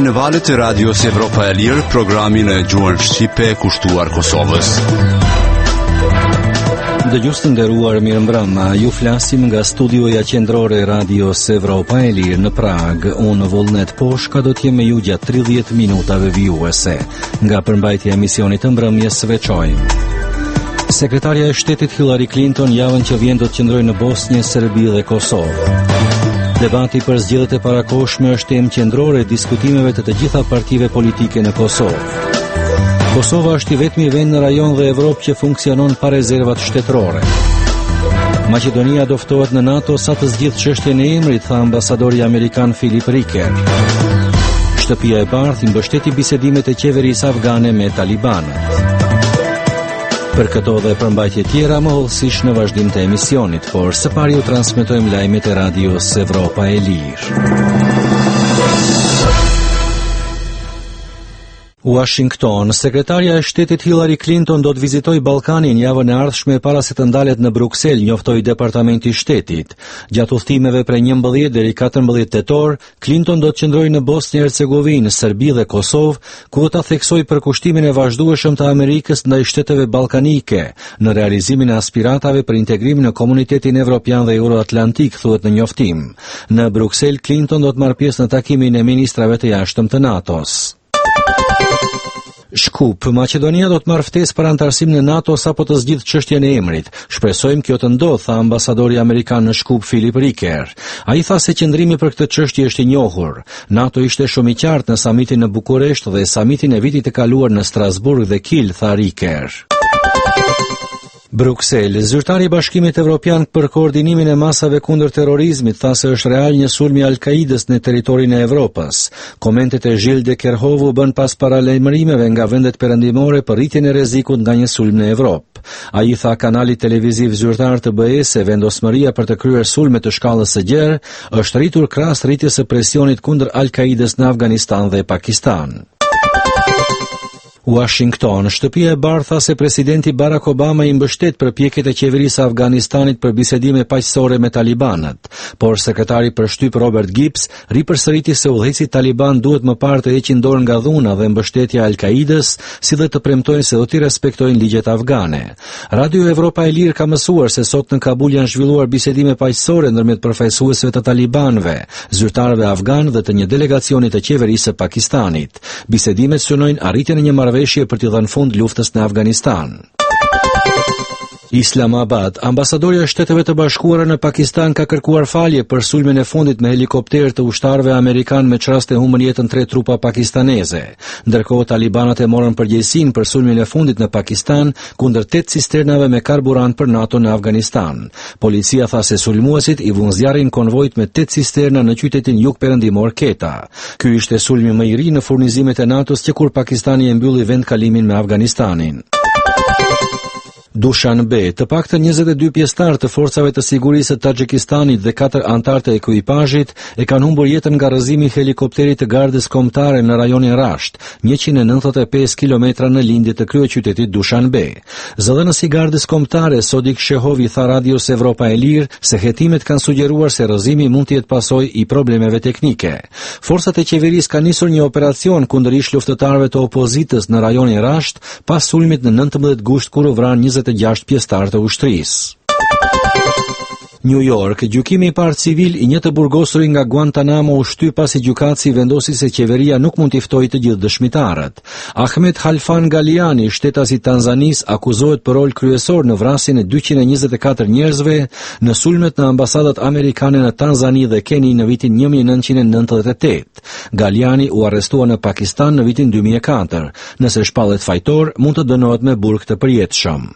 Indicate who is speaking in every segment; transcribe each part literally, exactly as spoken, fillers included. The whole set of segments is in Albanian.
Speaker 1: në valët e Radios Evropa e Lirë, programin e gjuhën shqipe kushtuar Kosovës.
Speaker 2: Dëgjues të nderuar, mirëmbrëma. Ju flasim nga studioja qendrore e Radios Evropa e Lirë në Prag. Unë Vullnet Poshka do të jem me ju gjatë tridhjetë minutave vijuese. Nga përmbajtja e emisionit të mbrëmjes veçojmë. Sekretarja e Shtetit Hillary Clinton javën që vjen do të qëndrojë në Bosnjë, Serbi dhe Kosovë. Debati për zgjedhjet e parakohshme është temë qendrore e diskutimeve të të gjitha partive politike në Kosovë. Kosova është i vetmi vend në rajon dhe Evropë që funksionon pa rezervat shtetërore. Maqedonia do ftohet në NATO sa të zgjidhë çështjen e emrit, tha ambasadori amerikan Philip Riker. Shtëpia e Bardhë mbështeti bisedimet e qeverisë afgane me talibanët. Për këto dhe përmbajtje tjera më hollësisht në vazhdim të emisionit, por së pari ju transmetojmë lajmet e Radios Evropa e Lirë. Washington. Sekretarja e Shtetit Hillary Clinton do të vizitojë Ballkanin javën e ardhshme para se të ndalet në Bruksel, njoftoi Departamenti i Shtetit. Gjatë udhëtimeve prej njëmbëdhjetë deri katërmbëdhjetë tetor, Clinton do të qëndrojë në Bosnjë Hercegovinë, Serbi dhe Kosovë, ku do ta theksojë përkushtimin e vazhdueshëm të Amerikës ndaj shteteve ballkanike në realizimin e aspiratave për integrim në komunitetin evropian dhe euroatlantik, thuhet në njoftim. Në Bruksel, Clinton do të marrë pjesë në takimin e ministrave të jashtëm të NATO-s. Shkup, Maqedonia do të marrë ftesë për antarësim në NATO sapo të zgjidhë çështjen e emrit. Shpresojmë kjo të ndodhë, tha ambasadori amerikan në Shkup Philip Riker. Ai tha se qëndrimi për këtë çështje është i njohur. NATO ishte shumë i qartë në samitin në Bukuresht dhe samitin e vitit të kaluar në Strasburg dhe Kiel, tha Riker. Bruksel. Zyrtari i Bashkimit Evropian për koordinimin e masave kundër terrorizmit tha se është real një sulm i Al-Qaidës në territorin e Evropës. Komentet e Gilles de Kerhovu bën pas paralajmërimeve nga vendet perëndimore për rritjen e rrezikut nga një sulm në Evropë. Ai tha kanalit televiziv zyrtar të B E-s se vendosmëria për të kryer sulme të shkallës së gjerë është rritur krahas rritjes së presionit kundër Al-Qaidës në Afganistan dhe Pakistan. Washington. Shtëpia e Bardhë tha se presidenti Barack Obama i mbështet përpjekjet e qeverisë së Afganistanit për bisedime paqësore me talibanët, por sekretari përshtyp Robert Gibbs ripërsëriti se udhëheqësit taliban duhet më parë të heqin dorë nga dhuna dhe mbështetja e Al-Qaidës, si dhe të premtojnë se do t'i respektojnë ligjet afgane. Radio Evropa e Lirë ka mësuar se sot në Kabul janë zhvilluar bisedime paqësore ndërmjet përfaqësuesve të talibanëve, zyrtarëve afgan dhe të një delegacioni të qeverisë së Pakistanit. Bisedimet synojnë arritjen e një marrëveshje për t'i dhënë fund luftës në Afganistan. Islamabad. Ambasadorja e Shteteve të Bashkuara në Pakistan ka kërkuar falje për sulmin e fundit me helikopter të ushtarëve amerikan me çraste humbën jetën tre trupa pakistaneze. Ndërkohë talibanët e morën përgjegjësinë për sulmin e fundit në Pakistan kundër tetë cisternave me karburant për NATO në Afganistan. Policia tha se sulmuesit i vunë zjarrin konvojt me tetë cisterna në qytetin jugperëndimor Quetta. Ky ishte sulmi më i ri në furnizimet e NATO-s që kur Pakistani e mbylli vendkalimin me Afganistanin. Dushanbe. Të paktën njëzet e dy pjesëtar të forcave të sigurisë të Tazhikistanit dhe katër anëtar të ekuipazhit e kanë humbur jetën nga rrëzimi i helikopterit të gardës kombëtare në rajonin Rasht, njëqind e nëntëdhjetë e pesë kilometra në lindje të kryeqytetit Dushanbe. Zëdhënësi i gardës kombëtare Sodik Shehovi tha Radios Evropa e Lirë se hetimet kanë sugjeruar se rrëzimi mund të jetë pasojë i problemeve teknike. Forcat e qeverisë kanë nisur një operacion kundër ish luftëtarëve të opozitës në rajonin Rasht pas sulmit në nëntëmbëdhjetë gusht kur u vranë njëzet e gjashtë pjesëtar të ushtrisë. New York. Gjykimi i parë civil i një të burgosurit nga Guantanamo u shty pasi gjykatësi vendosi se qeveria nuk mund t'i ftojë të gjithë dëshmitarët. Ahmed Khalfan Galiani, shtetasi i Tanzanisë, akuzohet për rol kryesor në vrasjen e dyqind e njëzet e katër njerëzve në sulmet në ambasadat amerikane në Tanzani dhe Keni në vitin një mijë e nëntëqind e nëntëdhjetë e tetë. Galiani u arrestua në Pakistan në vitin dy mijë e katër. Nëse shpallet fajtor, mund të dënohet me burg të përjetshëm.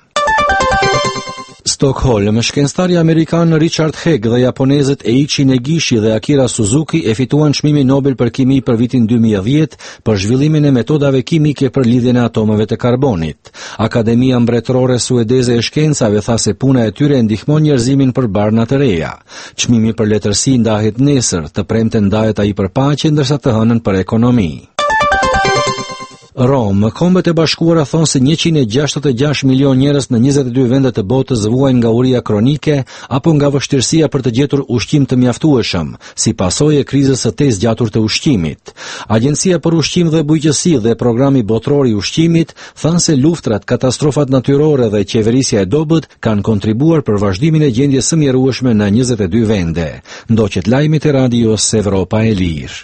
Speaker 2: Stockholm. Shkencëtari amerikan Richard Haig dhe japonezët Eiichi Negishi dhe Akira Suzuki e fituan çmimin Nobel për kimi për vitin dy mijë e dhjetë për zhvillimin e metodave kimike për lidhjen e atomeve të karbonit. Akademia Mbretërore Suedeze e Shkencave tha se puna e tyre ndihmon njerëzimin për barna të reja. Çmimi për letërsi ndahet nesër, të premten ndahet ai për paqe ndërsa të hënën për ekonomi. Rom, Kombet e Bashkuara thonë se njëqind e gjashtëdhjetë e gjashtë milion njerëz në njëzet e dy vende të botës vuajnë nga uria kronike apo nga vështirësia për të gjetur ushqim të mjaftueshëm, si pasojë e krizës së të zgjatur të ushqimit. Agjencia për Ushqim dhe Bujqësi dhe Programi Botror i Ushqimit thanë se luftrat, katastrofat natyrore dhe qeverisja e dobët kanë kontribuar për vazhdimin e gjendjes së mjerueshme në njëzet e dy vende. Ndoqet lajmit e radios Evropa e Lirë.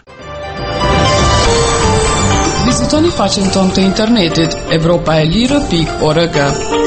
Speaker 3: Vizitoni faqen tonë të internetit evropa e lirë pikë org.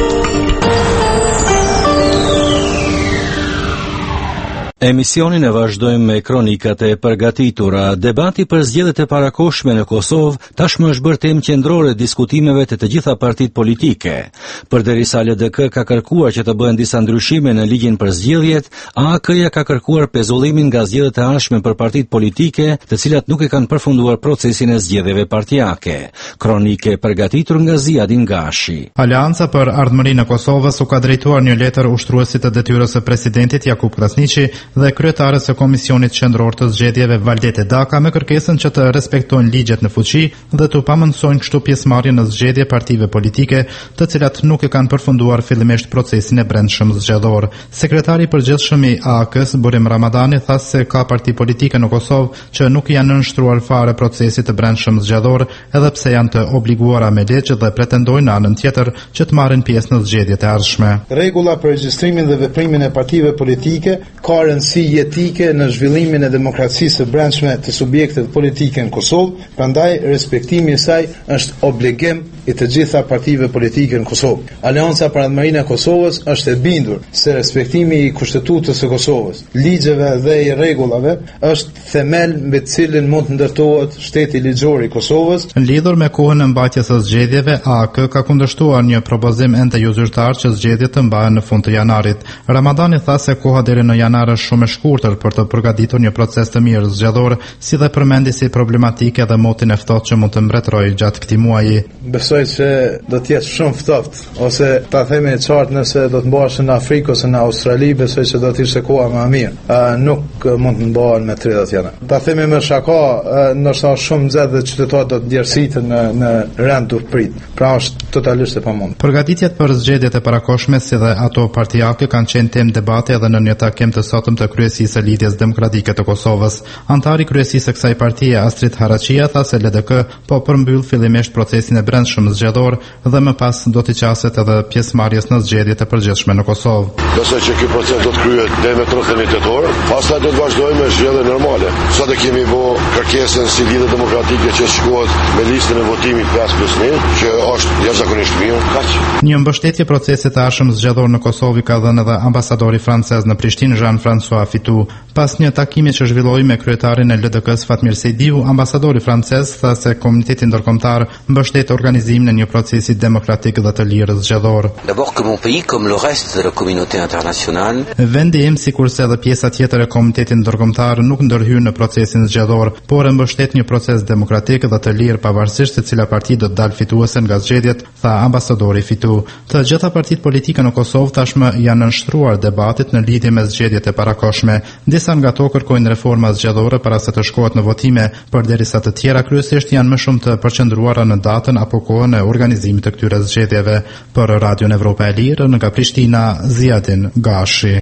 Speaker 2: Emisionin e vazhdojmë me kronikat e përgatitura. Debati për zgjedhjet e parakohshme në Kosovë tashmë është bërë temë qendrore diskutimeve të të gjitha partitë politike. Përderisa L D K ka kërkuar që të bëhen disa ndryshime në ligjin për zgjedhjet, A A K-ja ka kërkuar pezullimin nga zgjedhjet e ardhshme për partitë politike, të cilat nuk e kanë përfunduar procesin e zgjedhjeve partijake. Kronike përgatitur nga Ziadin Gashi.
Speaker 4: Aleanca për Ardhmërinë e Kosovës u ka drejtuar një letër ushtruesit të detyrës së presidentit Jakub Krasniqi dhe kryetares së Komisionit Qendror të Zgjedhjeve Valdete Daka me kërkesën që të respektojnë ligjet në fuqi dhe të pamëndsojnë kështu pjesëmarrjen në zgjedhje partive politike, të cilat nuk e kanë përfunduar fillimisht procesin e brendshëm zgjedhor. Sekretari i përgjithshëm i A A K-s Burim Ramadani tha se ka parti politike në Kosovë që nuk janë nënshtruar fare procesit të brendshëm zgjedhor, edhe pse janë të obliguara me ligj dhe pretendojnë në anën tjetër që të marrin pjesë në zgjedhjet e ardhshme.
Speaker 5: Rregulla për regjistrimin dhe veprimin e partive politike ka rëndësi jetike në zhvillimin e demokracisë së brendshme të subjekteve politike në Kosovë, prandaj respektimi i saj është obligim i të gjitha partive politike në Kosovë. Aleanca për Ardhmërinë e Kosovës është e bindur se respektimi i Kushtetutës së Kosovës, ligjeve dhe i rregullave është themel mbi të cilin mund të ndërtohet shteti ligjor i Kosovës.
Speaker 4: Në lidhur me kohën e mbajtjes së zgjedhjeve, A A K ka kundërshtuar një propozim ende jo zyrtar që zgjedhjet të mbahen në fund të janarit. Ramadani tha se koha deri në janar është shumë e shkurtër për të përgatitur një proces të mirë zgjedhor, si dhe përmendi si problematike dhe motin e ftohtë që mund të mbretërojë gjatë këtij muaji.
Speaker 5: Besoj se do të jetë shumë ftohtë, ose ta themi qartë, nëse do të mbahen në Afrikë ose në Australi, besoj se do të ishte koha më e mirë. Uh, nuk mund të mbahen me tridhjetë janar. Ta themi me shaka, uh, ndoshta shumë nxehtë dhe qytetarët do të djersiten në në rend të prit. Pra është totalisht e pamundur.
Speaker 4: Përgatitjet për zgjedhjet e parakohshme si dhe ato partijake kanë qenë temë debate edhe në një takim të sotëm të kryesisë së Lidhjes Demokratike të Kosovës. Antari kryesisë së kësaj partie, Astrid Haraçia, tha se L D K po përmbyll fillimisht procesin e brendshëm zgjedhor dhe më pas do të qaset edhe pjesëmarrjes në zgjedhjet e përgjithshme në Kosovë.
Speaker 6: Besoj që ky proces do të kryhet deri në tridhjetë tetor, pastaj do të vazhdojmë me zgjedhje normale. Sot e kemi bë kërkesën si Lidhje Demokratike që shkohet me listën e votimit pesë plus një, që është jashtëzakonisht mirë. Kaq.
Speaker 4: Një mbështetje procesit të ardhshëm zgjedhor në Kosovë ka dhënë edhe ambasadori francez në Prishtinë, Jean-François Fitou. Pas një takimi që zhvilloi me kryetarin e L D K-s Fatmir Sejdiu, ambasadori francez tha se komuniteti ndërkombëtar mbështet organizimin e një procesi demokratik dhe të lirë zgjedhor.
Speaker 7: D'abord que mon pays, comme le reste de la communauté internationale,
Speaker 4: vendi im, sikurse edhe pjesa tjetër e komunitetit ndërkombëtar, nuk ndërhyr në procesin zgjedhor, por e mbështet një proces demokratik dhe të lirë pavarësisht se cila parti do të dalë fituese nga zgjedhjet, tha ambasadori Fitou. Të gjitha partitë politike në Kosovë tashmë janë nënshtruar debatit në lidhje me zgjedhjet e parakohshme. Disa nga ato kërkojnë reforma zgjedhore para se të shkohet në votime, përderisa të tjera kryesisht janë më shumë të përqendruara në datën apo kohën e organizimit të këtyre zgjedhjeve. Për Radion Evropa e Lirë, nga Prishtina, Ziadin Gashi.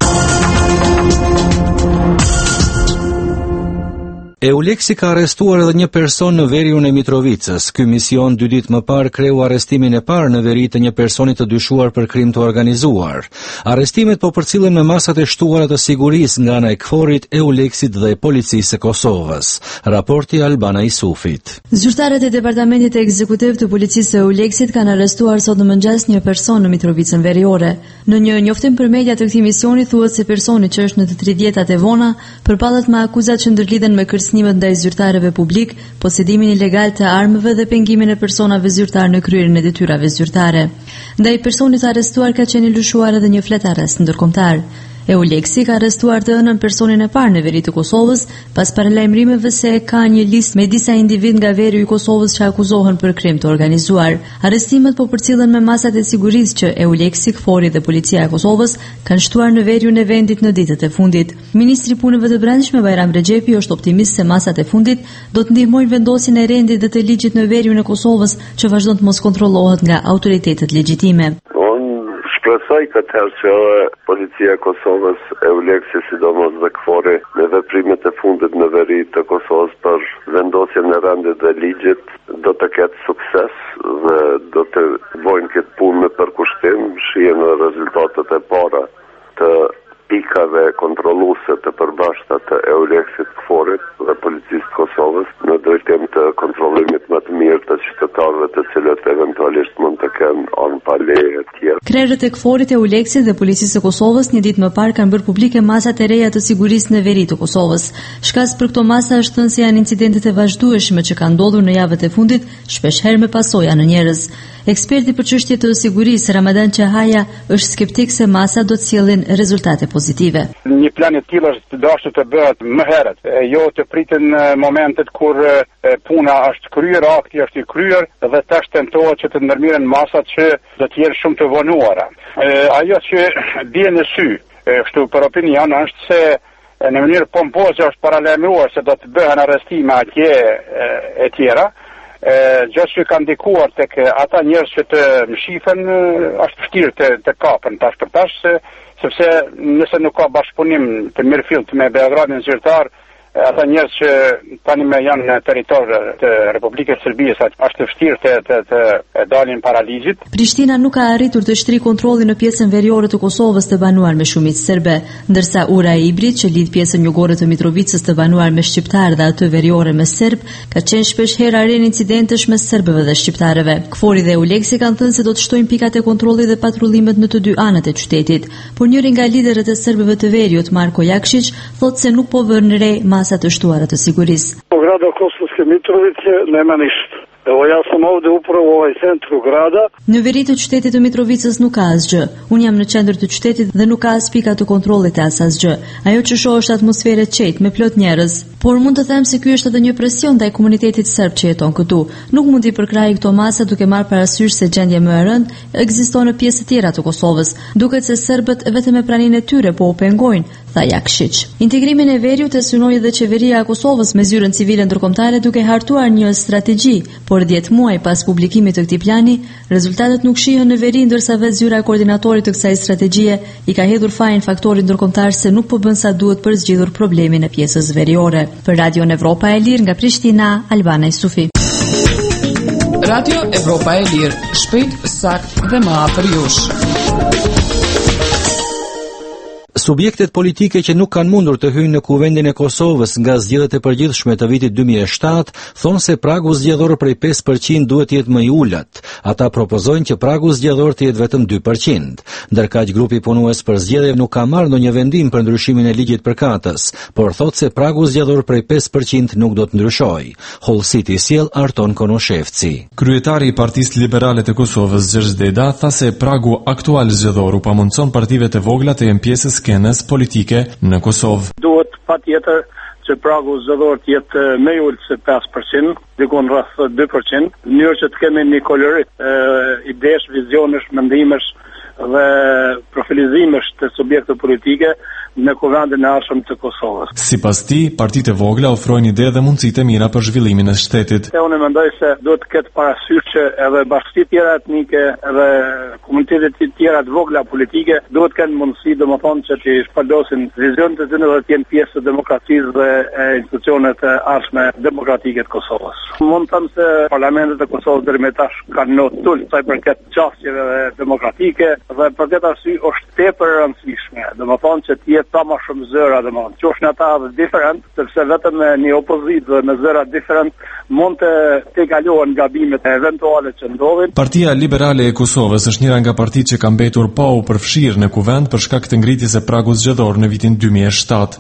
Speaker 2: Euleksi ka arrestuar edhe një person në veriun e Mitrovicës. Ky mision dy ditë më parë kreu arrestimin e parë në veri të një personi të dyshuar për krim të organizuar. Arrestimet po përcillen me masat e shtuara të sigurisë nga ana e K F O R-it, Euleksit dhe Policisë së Kosovës. Raporti Albana Isufit.
Speaker 8: Zyrtarët e Departamentit Ekzekutiv të Policisë së Euleksit kanë arrestuar sot në mëngjes një person në Mitrovicën veriore. Në një njoftim për media të këtij misioni thuhet se personi që është në të tridhjetat e vona përballet me akuzat që ndërlidhen me kërcënimet ndaj zyrtarëve publik, posedimin ilegal të armëve dhe pengimin e personave zyrtar në kryerjen e detyrave zyrtare. Ndaj personit arrestuar ka qenë lëshuar edhe një flet arrest ndërkombëtar. Euleksi ka arrestuar të ënën personin e parë në veri të Kosovës pas paralajmërimeve se ka një listë me disa individ nga veri i Kosovës që akuzohen për krim të organizuar. Arrestimet po përcillen me masat e sigurisë që Euleksi, Kfori dhe policia e Kosovës kanë shtuar në veriun e vendit në ditët e fundit. Ministri i Punëve të Brendshme Bajram Rexhepi është optimist se masat e fundit do të ndihmojnë vendosjen e rendit dhe të ligjit në veriun e Kosovës që vazhdon të mos kontrollohet nga autoritetet legjitime.
Speaker 6: Shpresoj këtë herë që policia e Kosovës, Euleksi sidomos dhe Kfori në veprimet e fundit në veri të Kosovës për vendosjen e rendit dhe ligjit do të ketë sukses dhe do të bojnë këtë punë me përkushtim, shihen rezultatet e para të pikave kontrolluese të përbashkëta të Euleksit, Kforit dhe policisë të Kosovës në drejtim të kontrollimit më të mirë të qytetarëve të cilët eventualisht mund të kenë anë pa leje të tjera.
Speaker 8: Krerët e Kforit, Euleksit dhe policisë së Kosovës një ditë më parë kanë bërë publike masat e reja të sigurisë në veri të Kosovës. Shkas për këto masa është thënë se janë incidentet e vazhdueshme që kanë ndodhur në javët e fundit, shpeshherë me pasoja në njerëz. Eksperti për çështje të sigurisë Ramadan Çahaja është skeptik se masa do të sjellin rezultate pozitive.
Speaker 9: Një plan i tillë është dashur të bëhet më herët, jo të priten momentet kur puna është kryer, akti është i kryer dhe tash tentohet që të ndërmirën masat që do të jenë shumë të vonuara. Ajo që bie në sy, kështu për opinion, është se në mënyrë pompoze është paralajmëruar se do të bëhen arrestime atje e tjera. Gjë që ka ndikuar tek ata njerëz që të mshifen është vështirë të, të kapen tash për tash se, sepse nëse nuk ka bashkëpunim të mirëfillt me Beogradin zyrtar, ata njerëz që tani më janë në territor të Republikës së Serbisë është vështirë të, të, të dalin para ligjit.
Speaker 8: Prishtina nuk ka arritur të shtrijë kontrollin në pjesën veriore të Kosovës të banuar me shumicë serbe, ndërsa ura e Ibrit që lidh pjesën jugore të Mitrovicës të banuar me shqiptar dhe atë veriore me serb, ka qenë shpesh herë arenë incidentesh mes serbëve dhe shqiptarëve. Kfori dhe Euleksi kanë thënë se do të shtojnë pikat e kontrollit dhe patrullimet në të dy anët e qytetit, por njëri nga liderët e serbëve të veriut, Marko Jakšić, thotë se nuk po vënë re masat të shtuara të sigurisë.
Speaker 10: U grada Kosovske Mitrovice nema ništa. Evo ja sam ovde upravo u ovaj centru grada.
Speaker 8: Në veri të qytetit të Mitrovicës nuk ka asgjë. Unë jam në qendër të qytetit dhe nuk ka as pika të kontrollit e as asgjë. Ajo që shoh është atmosferë e qetë me plot njerëz. Por mund të them se ky është edhe një presion ndaj komunitetit serb që jeton këtu. Nuk mund t'i përkrahij këto masa duke marrë parasysh se gjendja më e rëndë ekziston në pjesë të tjera të Kosovës. Duket se serbët vetëm me praninë e tyre po u pengojnë, tha Jakšić. Integrimin e veriut e synoi edhe qeveria e Kosovës me zyrën civile ndërkombëtare duke hartuar një strategji, por dhjetë muaj pas publikimit të këtij plani, rezultatet nuk shihen në veri, ndërsa vetë zyra e koordinatorit të kësaj strategjie i ka hedhur fajin faktorit ndërkombëtar se nuk po bën sa duhet për zgjidhur problemin e pjesës veriore. Për Radio Evropa e Lirë nga Prishtina, Albana Isufi.
Speaker 3: Radio Evropa e Lirë, shpejt, sakt dhe më afër jush.
Speaker 2: Subjektet politike që nuk kanë mundur të hyjnë në kuvendin e Kosovës nga zgjedhjet e përgjithshme të vitit dy mijë e shtatë, thonë se pragu zgjedhor prej pesë përqind duhet të jetë më i ulët. Ata propozojnë që pragu zgjedhor të jetë vetëm dy përqind. Ndërkaq grupi punues për zgjedhje nuk ka marrë ndonjë vendim për ndryshimin e ligjit përkatës, por thotë se pragu zgjedhor prej pesë përqind nuk do të ndryshojë. Hull City sjell Arton Konoshevci.
Speaker 11: Kryetari i Partisë Liberale të Kosovës, Gjergj Deda, tha se pragu aktual zgjedhor u pamundson partive të vogla të jenë pjesë skenës politike në Kosovë.
Speaker 10: Duhet patjetër që pragu zgjedhor të jetë më i ulët se pesë përqind, dikon rreth dy përqind, në mënyrë që të kemi një kolorit idesh, vizionesh, mendimesh dhe profilizimesh të subjekte politike në kuvendin e arshëm të Kosovës.
Speaker 11: Sipas tij, partitë e vogla ofrojnë ide dhe mundësi të mira për zhvillimin e shtetit.
Speaker 10: Unë mendoj se duhet të ketë parasysh që edhe bashkitë tjera etnike edhe komunitetet tjera të vogla politike duhet të kenë mundësi, domethënë, që të shpërdosin vizionet e tyre dhe të jenë pjesë të demokracisë dhe e institucionet e arshme demokratike të Kosovës. Mund të them se parlamentet e Kosovës deri më tash kanë në tul sa i përket çështjeve demokratike dhe për këtë arsye është tepër e rëndësishme, domethënë që të jetë sa më shumë zëra, domethënë, qofshin ata diferent, sepse vetëm një opozitë dhe me zëra diferent mund të të kalohen gabimet eventuale që ndodhin.
Speaker 11: Partia Liberale e Kosovës është njëra nga partitë që ka mbetur pa u përfshirë në kuvend për shkak të ngritjes së pragut zgjedhor në vitin dy mijë e shtatë.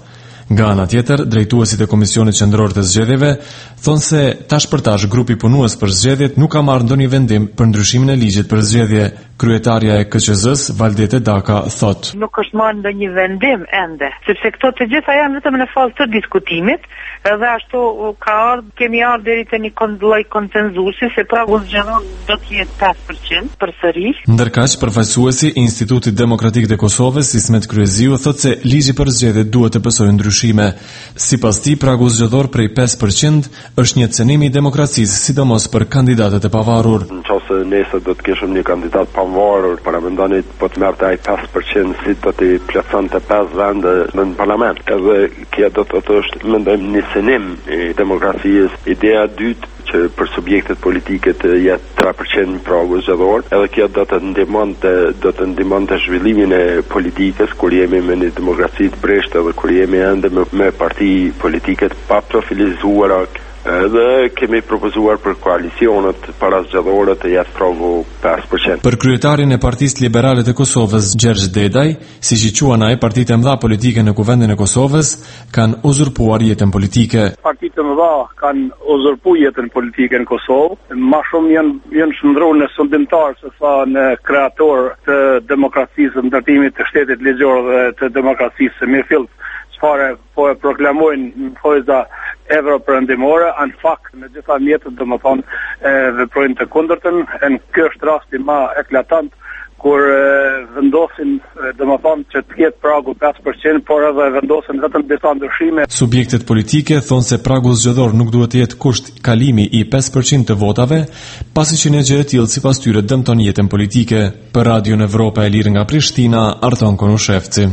Speaker 11: Nga ana tjetër, drejtuesit e Komisionit Qendror të Zgjedhjeve thonë se tash për tash grupi punues për zgjedhjet nuk ka marrë ndonjë vendim për ndryshimin e ligjit për zgjedhje. Kryetaria e K Q Z-s, Valdete Daka, thot:
Speaker 12: Nuk është marrë ndonjë vendim ende, sepse këto të gjitha janë vetëm në fazë të diskutimit, edhe ashtu ka ardhur, kemi ardhur deri te një lloj konsenzusi se pragu zgjedhor do të jetë pesë përqind përsëri.
Speaker 11: Ndërkaq, përfaqësuesi i Institutit Demokratik të Kosovës, Ismet Kryeziu, thotë se ligji për zgjedhjet duhet të pësojë ndryshime. Sipas tij, pragu zgjedhor prej pesë përqind është një cënim i demokracisë, sidomos për kandidatët e pavarur.
Speaker 13: Nëse nesër do të kishim një kandidat pavarur, para mendoni po të merrte ai pesë përqind si do të plotësonte pesë vende në parlament. Edhe kjo do të thotë mendojmë një cënim i demokracisë. Ideja e dytë që për subjektet politike të jetë tre përqind pragu zgjedhor, edhe kjo do të ndihmonte do të ndihmonte zhvillimin e politikës kur jemi me një demokraci të breshtë edhe kur jemi ende me, me parti politike të pa profilizuara. Edhe kemi propozuar për koalicionet para zgjedhore të jetë pragu pesë përqind.
Speaker 11: Për kryetarin e Partisë Liberale të Kosovës, Gjergj Dedaj, siç i quajnë ai partitë e mëdha politike në Kuvendin e Kosovës, kanë uzurpuar jetën politike.
Speaker 10: Partitë e mëdha kanë uzurpuar jetën politike në Kosovë, më shumë janë janë shndruar në sundimtar se sa në kreator të demokracisë, ndërtimit të shtetit ligjor dhe të demokracisë së mirëfillt. Çfarë po e proklamojnë në fojza evropërëndimore, në fakt në gjitha mjetët dhe më thonë veprojnë të kundërtën, në kjo është rasti ma eklatant, kur vendosin dhe më thonë që të ketë pragu pesë përqind, por edhe vendosin vetëm disa ndryshime.
Speaker 11: Subjektet politike thonë se pragu zgjedhor nuk duhet të jetë kusht kalimi i pesë përqind të votave, pasi që një gjë e tillë sipas tyre dëmton jetën politike. Për Radion Evropa e Lirë nga Prishtina, Arton Konushevci.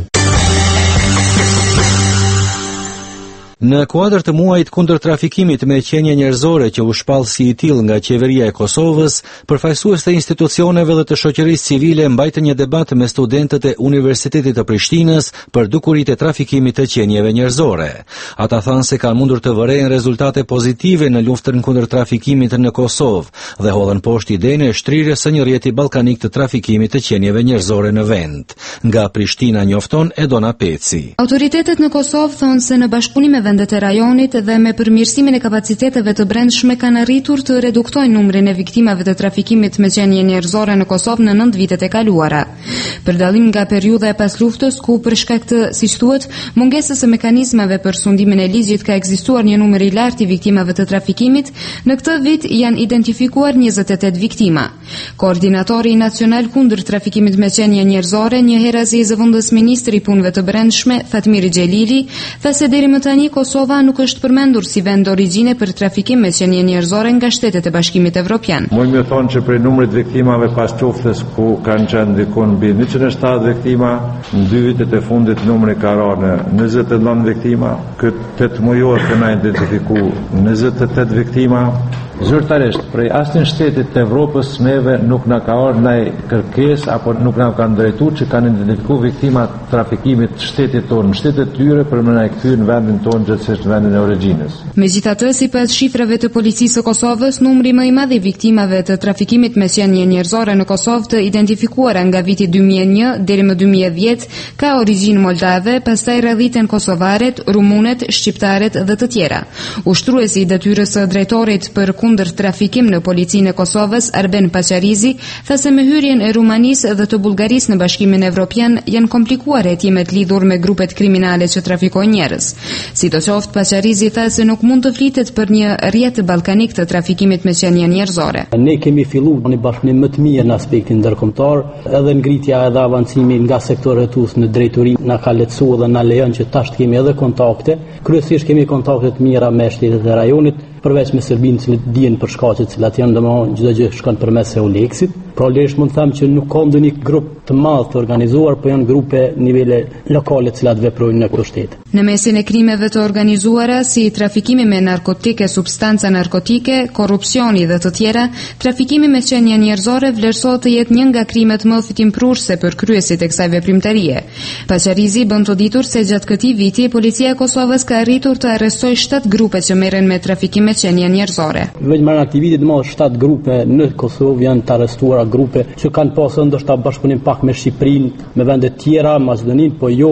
Speaker 2: Në kuadër të muajit kundër trafikimit me qenie njerëzore që u shpall si i tillë nga qeveria e Kosovës, përfaqësues të institucioneve dhe të shoqërisë civile mbajtën një debat me studentët e Universitetit të Prishtinës për dukuritë e trafikimit të qenieve njerëzore. Ata thanë se kanë mundur të vërejnë rezultate pozitive në luftën kundër trafikimit në Kosovë dhe hodhën poshtë idenë e shtrirjes së një rrjeti ballkanik të trafikimit të qenieve njerëzore në vend. Nga Prishtina njofton Edona Peci.
Speaker 14: Autoritetet në Kosovë thonë se në bashkëpunim me vendet e rajonit dhe me përmirësimin e kapaciteteve të brendshme kanë arritur të reduktojnë numrin e viktimave të trafikimit me qenie njerëzore në Kosovë në nëntë vitet e kaluara. Për dallim nga periudha e pasluftës ku për shkak të, siç thuhet, mungesës së mekanizmave për sundimin e ligjit ka ekzistuar një numër i lartë i viktimave të trafikimit, në këtë vit janë identifikuar njëzet e tetë viktima. Koordinatori nacional kundër trafikimit me qenie njerëzore, një herazi i zëvendës ministri i punëve të brendshme, Fatmiri Xhelili, tha se deri më tani Kosova nuk është përmendur si vend origjine për trafikim me qenie njerëzore nga shtetet e Bashkimit Evropian.
Speaker 15: Mund të thonë që prej numrit viktimave pas luftës ku kanë qenë diku mbi njëqind e shtatë viktima, në dy vitet e fundit numri ka rënë në njëzet e nëntë viktima, këtë tetë mujor kena identifiku njëzet e tetë viktima. Zyrtarisht, prej asnjë shtetit të Evropës neve nuk na ka ardhur ndaj kërkesë apo nuk na kanë drejtuar që kanë identifikuar viktima të trafikimit të shtetit tonë, në shtetet tyre për më na kthyer në vendin tonë gjithsesi në vendin e origjinës.
Speaker 14: Megjithatë, sipas shifrave të policisë së Kosovës, numri më i madh i viktimave të trafikimit me qenie njerëzore në Kosovë të identifikuara nga viti dy mijë e një deri më dy mijë e dhjetë ka origjinë moldave, pastaj rrjedhiten kosovaret, rumunet, shqiptarët dhe të tjera. Ushtruesi i detyrës së drejtorit për kundër trafikim në policinë e Kosovës, Arben Paqarizi, tha se me hyrjen e Rumanisë dhe të Bullgarisë në Bashkimin Evropian janë komplikuar hetimet lidhur me grupet kriminale që trafikojnë njerëz. Sidoqoftë, Paqarizi tha se nuk mund të flitet për një rrjet ballkanik të trafikimit me qenie njerëzore.
Speaker 16: Ne kemi filluar një bashkëpunim më të mirë në aspektin ndërkombëtar, edhe ngritja edhe avancimi nga sektorët us në drejtori na ka lehtësuar dhe na lejon që tash kemi edhe kontakte. Kryesisht kemi kontakte të mira me shtetet e rajonit, përveç me Serbinë që dihen për shkaqe të cilat janë domosdoshmë çdo gjë shkon përmes Euleksit. Probablerisht mund të them që nuk ka ndonjë grup të madh të organizuar, por janë grupe nivele lokale të cilat veprojnë në këtë shtet.
Speaker 14: Në mesin e krimeve të organizuara si trafikimi me narkotike, substanca narkotike, korrupsioni dhe të tjera, trafikimi me qenie njerëzore vlerësohet të jetë një nga krimet më fitimprurse për kryesit e kësaj veprimtarie. Paqarizi bën të ditur se gjatë këtij viti policia e Kosovës ka arritur të arrestojë shtatë grupe që merren me trafikim me qenie njerëzore.
Speaker 16: Vetëm në aktivitet më shtatë grupe në Kosovë janë të arrestuara grupe që kanë pasur ndoshta bashkëpunim pak me Shqipërinë, me vende të tjera, Maqedoninë, po jo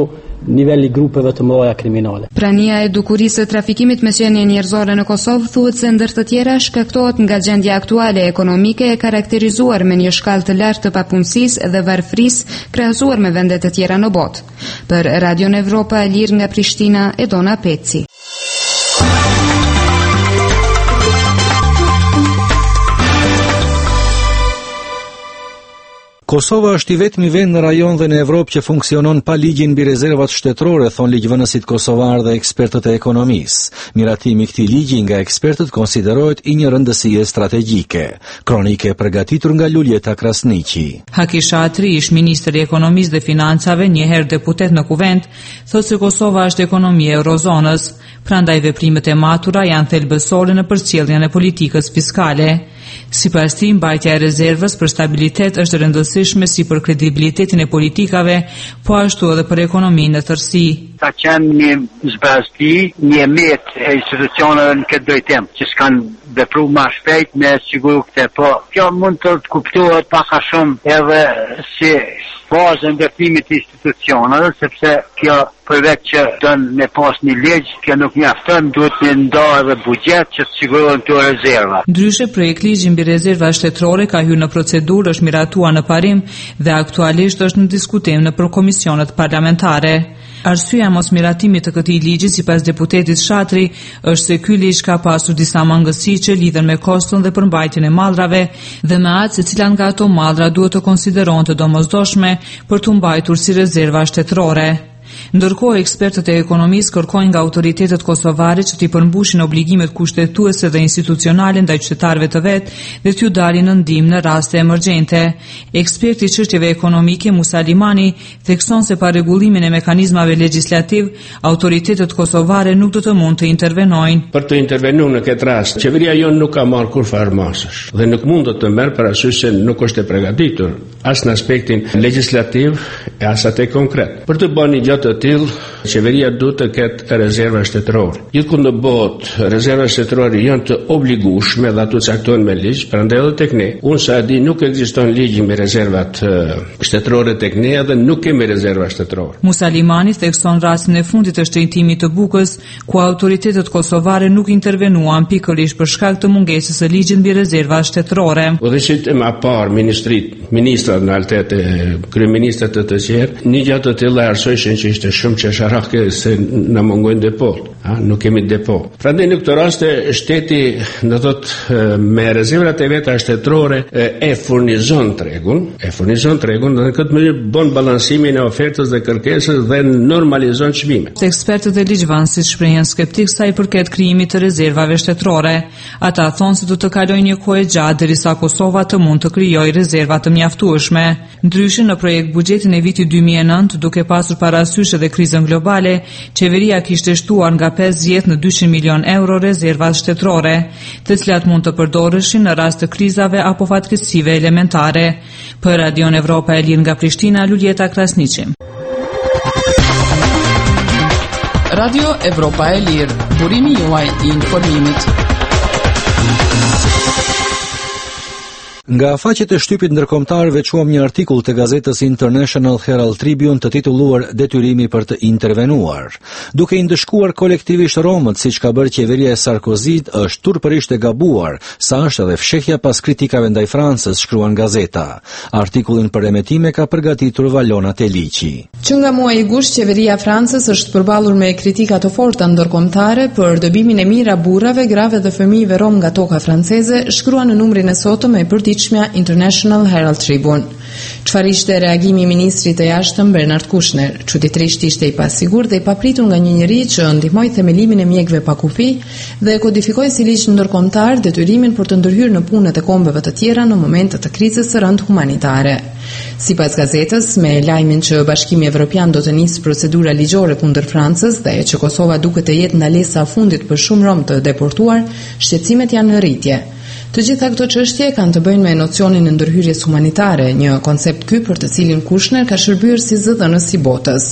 Speaker 16: nivelli grupeve të mëdha kriminale.
Speaker 14: Prania e dukurisë së trafikimit me qenie njerëzore në Kosovë thuhet se ndër të tjera shkaktohet nga gjendja aktuale ekonomike e karakterizuar me një shkallë të lartë të papunësisë dhe varfërisë krahasuar me vende të tjera në botë. Për Radion Evropa e Lirë nga Prishtina, Edona Peci.
Speaker 2: Kosova është i vetmi vend në rajon dhe në Evropë që funksionon pa ligjin mbi rezervat shtetërore, thon ligjvënësit kosovar dhe ekspertët e ekonomisë. Miratimi i këtij ligji nga ekspertët konsiderohet i një rëndësie strategjike. Kronike e përgatitur nga Luljeta Krasniqi.
Speaker 17: Haki Shatri, ish ministri i ekonomisë dhe financave, një herë deputet në kuvent, thotë se Kosova është ekonomi e eurozonës, prandaj veprimet e matura janë thelbësore në përcjelljen e politikës fiskale. Sipas tij, mbajtja e rezervës për stabilitet është rëndësishme si për kredibilitetin e politikave, po ashtu edhe për ekonominë në tërësi.
Speaker 18: Ka qenë një zbrazdi, një met e institucioneve në këtë drejtim, që s'kan vepru ma shpejt me siguru këte, po kjo mund të kuptohet paka shumë edhe si bazën veprimit të institucioneve, sepse kjo përveç që dënë me pas një ligj, kjo nuk mjafton, duhet të ndarë edhe buxhet që të sigurohen këto rezerva.
Speaker 17: Ndryshe, projekt ligji mbi rezerva shtetërore ka hyrë në procedurë, është miratuar në parim dhe aktualisht është në diskutim në komisionet parlamentare. Arsyeja mos miratimit të këtij ligji sipas deputetit Shatri është se ky ligj ka pasur disa mangësi që lidhen me koston dhe përmbajtjen e mallrave dhe me atë se cilat nga ato mallra duhet të konsiderohen të domosdoshme për të mbajtur si rezerva shtetërore. Ndërkohë, ekspertët e ekonomisë kërkojnë nga autoritetet kosovare që t'i përmbushin obligimet kushtetuese dhe institucionale ndaj qytetarëve të vet dhe t'ju dalin në ndihmë në raste emergjente. Eksperti i çështjeve ekonomike Musa Limani thekson se pa rregullimin e mekanizmave legjislativ, autoritetet kosovare nuk do të mund të intervenojnë.
Speaker 19: Për të intervenuar në këtë rast, qeveria jonë nuk ka marrë kur farmasësh dhe nuk mund të merr parasysh se nuk është e përgatitur as në aspektin legjislativ e as atë konkret. Për të bërë një gjë të tillë, qeveria duhet të ketë rezerva shtetërore. Gjithkund në botë, rezerva shtetërore janë të obligueshme dhe ato caktohen me ligj, prandaj edhe tek ne, unë sa di nuk ekziston ligj me rezervat shtetërore tek ne dhe nuk kemi rezerva shtetërore.
Speaker 17: Musa Limani thekson rastin e fundit të shtrenjtimit të Bukës, ku autoritetet kosovare nuk intervenuan pikërisht për shkak të mungesës së ligjit mbi rezerva shtetërore.
Speaker 19: Udhëheqësit e më parë ministrit, ministrat në altet e kryeministrat të të tjerë, një gjë të tillë arsyeishin që ishte shumë qesharake se na mungojnë depot, a nuk kemi depot. Prandaj në këtë rast shteti, do thotë, me rezervat e veta shtetërore e furnizon tregun, e furnizon tregun dhe në këtë mënyrë bën balansimin e ofertës dhe kërkesës dhe normalizon çmimet.
Speaker 17: Ekspertët e ligjvënësit shprehen skeptik sa i përket krijimit të rezervave shtetërore. Ata thonë se do të kalojë një kohë gjatë derisa Kosova të mund të krijojë rezerva të mjaftueshme. Ndryshe, në projekt buxhetin e vitit dy mijë e nëntë, duke pasur parasysh edhe krizën globale, qeveria kishte shtuar nga pesëdhjetë në dyqind milion euro rezervat shtetërore, të cilat mund të përdoreshin në rast të krizave apo fatkeqësive elementare. Për Radion Evropa e Lirë nga Prishtina, Luljeta Krasniqi.
Speaker 3: Radio Evropa e Lirë, burimi juaj i informimit.
Speaker 2: Nga faqet e shtypit ndërkombëtar veçuam një artikull të gazetës International Herald Tribune të titulluar Detyrimi për të intervenuar. Duke i ndëshkuar kolektivisht Romët, siç ka bërë qeveria e Sarkozit, është turpërisht e gabuar, sa është edhe fshehja pas kritikave ndaj Francës, shkruan gazeta. Artikullin për emetime ka përgatitur Valona Teliqi.
Speaker 3: Që nga muaji i gusht, qeveria e Francës është përballur me kritika të forta ndërkombëtare për dëbimin e mira burrave, grave dhe fëmijëve rom nga toka franceze, shkruan në numrin e sotëm e përditshme International Herald Tribune. Çfarë ishte reagimi i ministrit të jashtëm Bernard Kouchner? Çuditërisht ishte i pasigurt dhe i papritur nga një njerëz që ndihmoi themelimin e mjekëve pa kufi dhe kodifikoi si ligj ndërkombëtar detyrimin për të ndërhyrë në punët e kombeve të tjera në momente të krizës së rënd humanitare. Sipas gazetës, me lajmin që Bashkimi Evropian do të nisë procedura ligjore kundër Francës dhe që Kosova duket të jetë ndalesa e fundit për shumë rom të deportuar, shqetësimet janë në rritje. Të gjitha këto çështje kanë të bëjnë me nocionin e ndërhyrjes humanitare, një koncept ky për të cilin Kouchner ka shërbyer si zëdhënës i botës.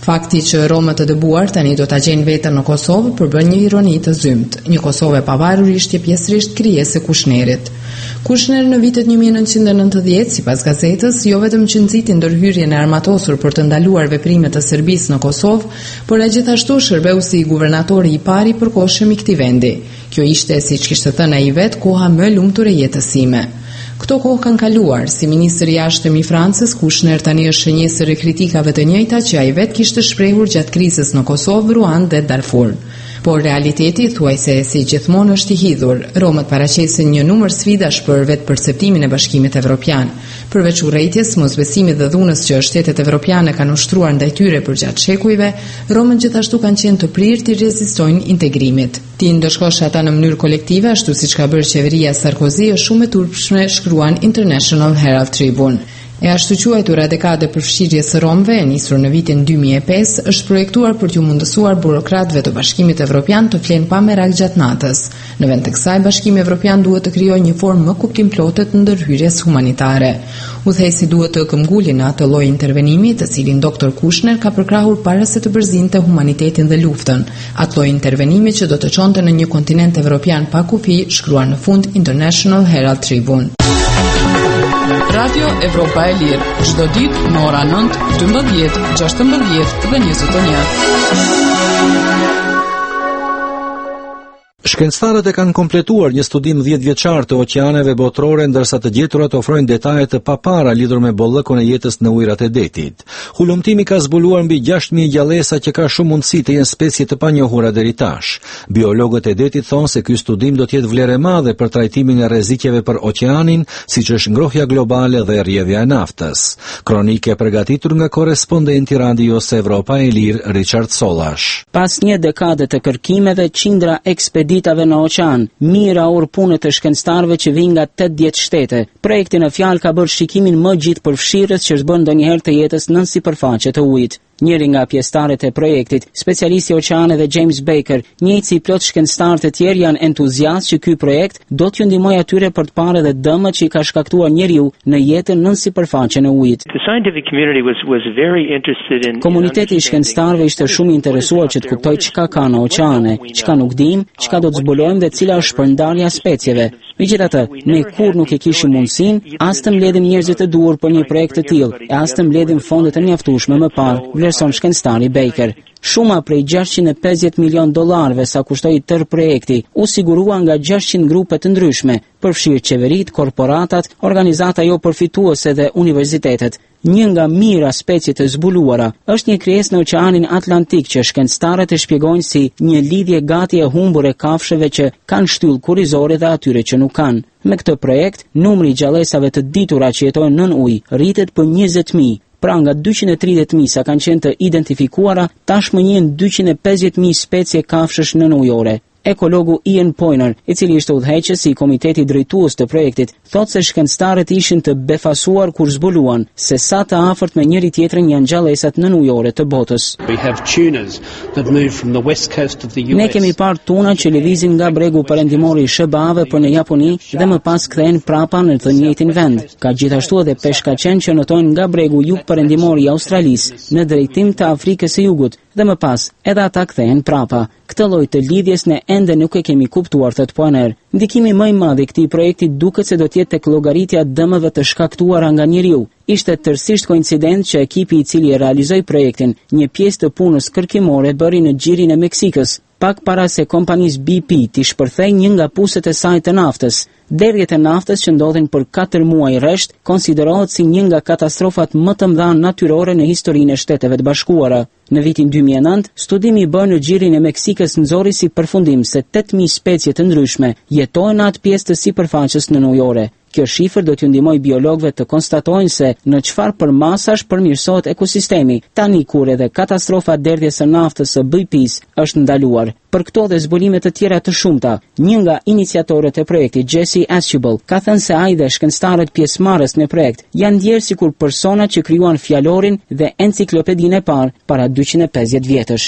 Speaker 3: Fakti që romët të dëbuar tani do ta gjejnë veten në Kosovë përbën një ironi të zymt. Një Kosovë e pavarur ishte pjesërisht krijese e Kushnerit. Kushner në vitet një mijë e nëntëqind e nëntëdhjetë, sipas gazetës, jo vetëm që nxiti ndërhyrjen e armatosur për të ndaluar veprimet e Serbisë në Kosovë, por e gjithashtu shërbeu si guvernatori i pari përkohshëm i këtij vendi. Kjo ishte, siç kishte thënë ai vet, koha më e lumtur e jetës sime. Këto kohë kanë kaluar, si ministër i jashtëm i Francës, Kushner tani është shënjesër e kritikave të njëjta që ai vet kishte shprehur gjatë krizës në Kosovë, Ruandë dhe Darfur. Por realiteti thuajse si gjithmonë është i hidhur. Romët paraqesin një numër sfidash për vetë perceptimin e Bashkimit Evropian. Përveç urrëties, mosbesimit dhe dhunës që shtetet evropiane kanë ushtruar ndaj tyre përgjatë shekujve, romët gjithashtu kanë qenë të prirë të rezistojnë integrimit. Ti ndëshkosh ata në mënyrë kolektive, ashtu siç ka bërë qeveria Sarkozy, është shumë e turpshme, shkruan International Herald Tribune. E ashtu quajtura dekade përfshirjes së romëve, e nisur në vitin dy mijë e pesë, është projektuar për t'u mundësuar burokratëve të Bashkimit Evropian të flenë pa merak gjatë natës. Në vend të kësaj, Bashkimi Evropian duhet të krijojë një formë më kuptimplote të ndërhyrjes humanitare. Udhëheqësi duhet të këmbgulin atë lloj intervenimi, të cilin doktor Kushner ka përkrahur para se të bërzinte humanitetin dhe luftën. Atë lloj intervenimi që do të çonte në një kontinent evropian pa kufi, shkruar në fund International Herald Tribune. Radio Evropa e Lirë, çdo ditë në ora nëntë, dymbëdhjetë, gjashtëmbëdhjetë dhe njëzet e një.
Speaker 2: Shkencëtarët e kanë kompletuar një studim dhjetë vjeçar të oqeaneve botërore, ndërsa të gjeturat ofrojnë detaje të papara lidhur me bollëkun e jetës në ujërat e detit. Hulumtimi ka zbuluar mbi gjashtë mijë gjallësa që ka shumë mundësi të jenë specie të panjohura deri tash. Biologët e detit thonë se ky studim do të jetë vlerë e madhe për trajtimin e rrezikeve për oqeanin, siç është ngrohja globale dhe rrjedhja e naftës. Kronikë e përgatitur nga korrespondenti radios Evropa e Lirë Richard Sollash.
Speaker 20: Pas një dekade të kërkimeve, qindra ekspeditave në oqean, mijëra orë pune të shkencëtarëve që vijnë nga tetëdhjetë shtete. Projekti në fjalë ka bërë shikimin më gjithëpërfshirës që është bën ndonjëherë të jetës nën sipërfaqe të ujit. Njëri nga pjesëtarët e projektit, specialisti oqeaneve James Baker, njëjtë si plot shkencëtarë të tjerë, janë entuziastë që ky projekt do t'ju ndihmojë atyre për të parë edhe dëmët që i ka shkaktuar njeriu në jetën nën sipërfaqen e ujit. Komuniteti i shkencëtarëve ishte shumë i interesuar që të kuptojë çka ka në oqeane, çka nuk dim, çka do të zbulojmë dhe cila është shpërndarja e specieve. Megjithatë, ne kur nuk e kishim mundësinë as të mbledhim njerëzit e duhur për një projekt të tillë, e as të mbledhim fondet e mjaftueshme më parë, vlerëson shkencëtari Baker. Shuma prej gjashtëqind e pesëdhjetë milion dollarëve sa kushtoi tërë projekti, u sigurua nga gjashtëqind grupe të ndryshme, përfshirë qeverit, korporatat, organizata jo përfituese dhe universitetet. Një nga mira speciet e zbuluara është një krijesë në oqeanin Atlantik që shkencëtarët e shpjegojnë si një lidhje gati e humbur e kafshëve që kanë shtyllë kurrizore dhe atyre që nuk kanë. Me këtë projekt, numri i gjallësave të ditura që jetojnë nën ujë rritet për njëzet mijë. Pra nga dyqind e tridhjetë mijë sa kanë qenë të identifikuara, tashmë njihen dyqind e pesëdhjetë mijë specie kafshësh nën ujore. Ekologu Ian Poyner, i cili ishte udhëheqës i komiteti drejtues të projektit, thotë se shkencëtarët ishin të befasuar kur zbuluan se sa të afërt me njëri tjetrin janë gjallësat nënujore të botës. Ne kemi parë tuna që lëvizin nga bregu perëndimor i S B A-ve për në Japoni dhe më pas kthehen prapa në të njëjtin vend. Ka gjithashtu edhe peshkaqen që notojnë nga bregu jug perëndimor i Australisë në drejtim të Afrikës së Jugut dhe më pas edhe ata kthehen prapa. Këtë lloj të lidhjes ne ende nuk e kemi kuptuar, thot Poyner. Ndikimi më i madh i këtij projekti duket se do të jetë tek llogaritja dëmeve të shkaktuara nga njeriu. Ishte tërësisht koincident që ekipi i cili e realizoi projektin, një pjesë të punës kërkimore bëri në xhirin e Meksikës, pak para se kompanisë B P t'i shpërthejë një nga puset e saj të naftës. Derdhjet e naftës që ndodhin për katër muaj rresht konsiderohet si një nga katastrofat më të mëdha natyrore në historinë e Shteteve të Bashkuara. Në vitin dy mijë e nëntë, studimi i bërë në xhirin e Meksikës nxorri si përfundim se tetë mijë specie të ndryshme jetojnë në atë pjesë të sipërfaqes nënujore. Kjo shifër do t'ju ndihmojë biologëve të konstatojnë se në çfarë përmasash përmirësohet ekosistemi, tani kur edhe katastrofa derdhjes së naftës së B P-s është ndaluar. Për këto dhe zbulime të tjera të shumta, një nga iniciatorët e projektit, Jesse Asubel, ka thënë se ai dhe shkencëtarët pjesëmarrës në projekt janë ndjerë sikur persona që krijuan fjalorin dhe enciklopedinë e parë para dyqind e pesëdhjetë vjetësh.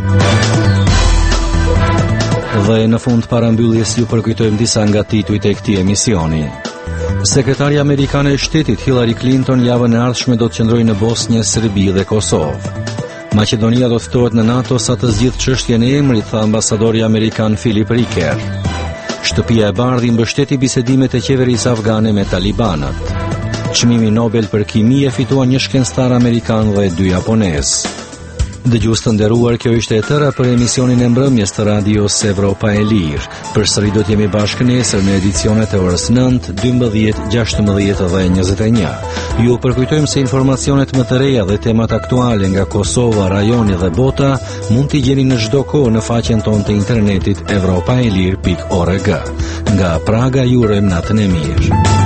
Speaker 2: Dhe në fund parambylljes ju përkujtojmë disa nga titujt e këtij emisioni. Sekretarja amerikane e shtetit Hillary Clinton javën e ardhshme do të qëndrojë në Bosnjë, Serbi dhe Kosovë. Maqedonia do ftohet në NATO sa të zgjidhë çështjen e emrit, tha ambasadori amerikan Philip Riker. Shtëpia e Bardhë mbështeti bisedimet e qeverisë afgane me talibanët. Çmimi Nobel për kimi e fituan një shkencëtar amerikan dhe dy japonez. Dëgjues të nderuar, kjo ishte e tëra për emisionin e mbrëmjes të radios Evropa e Lirë. Përsëri do të jemi bashkë nesër në edicionet e orës nëntë, dymbëdhjetë, gjashtëmbëdhjetë dhe njëzet e një. Ju përkujtojmë se informacionet më të reja dhe temat aktuale nga Kosova, rajoni dhe bota mund t'i gjeni në çdo kohë në faqen tonë të internetit evropaelir pikë org. Nga Praga ju urojmë natën e mirë.